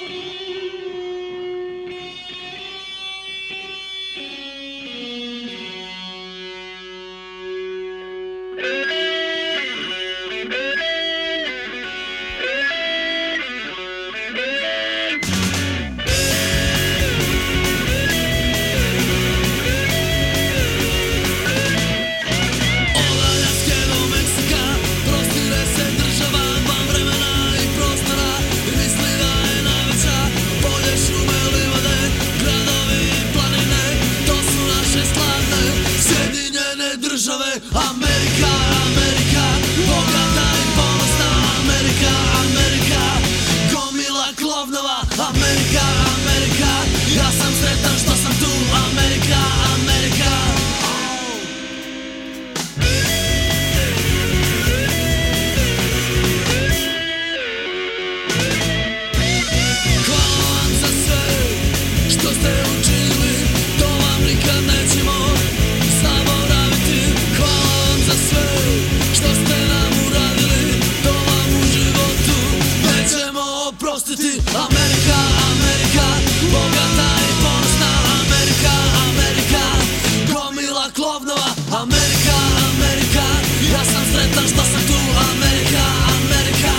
Amerika, Amerika, bogata i ponosna Amerika, Amerika, gomila klovnova Amerika, Amerika, ja sam sretan što sam tu Amerika, Amerika. Hvala vam za sve što ste učinili, to vam nikad nećemo zaboraviti. Hvala vam za sve što ste nam uradili, to vam u životu nećemo oprostiti. Amerika, Amerika, bogata i ponosna Amerika, Amerika, gomila klovnova Amerika, Amerika, ja sam sretan što sam tu Amerika, Amerika.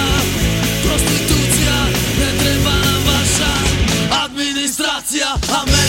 Administracija, Amerika.